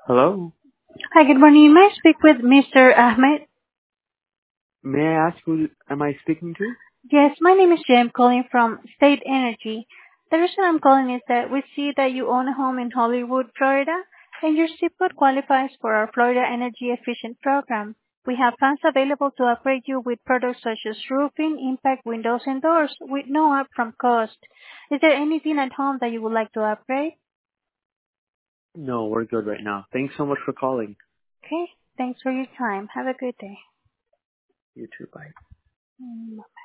Hello? Hi, good morning. May I speak with Mr. Ahmed? May I ask who am I speaking to? Yes, my name is Jim, calling from State Energy. The reason I'm calling is that we see that you own a home in Hollywood, Florida, and your zip code qualifies for our Florida Energy Efficient program. We have funds available to upgrade you with products such as roofing, impact windows, and doors with no upfront cost. Is there anything at home that you would like to upgrade? No, we're good right now. Thanks so much for calling. Okay, thanks for your time. Have a good day. You too, bye. Mm.